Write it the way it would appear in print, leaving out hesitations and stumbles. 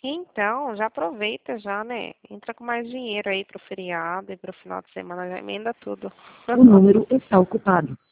Então, já aproveita já, né? Entra com mais dinheiro aí pro feriado e pro final de semana, já emenda tudo. O número está ocupado.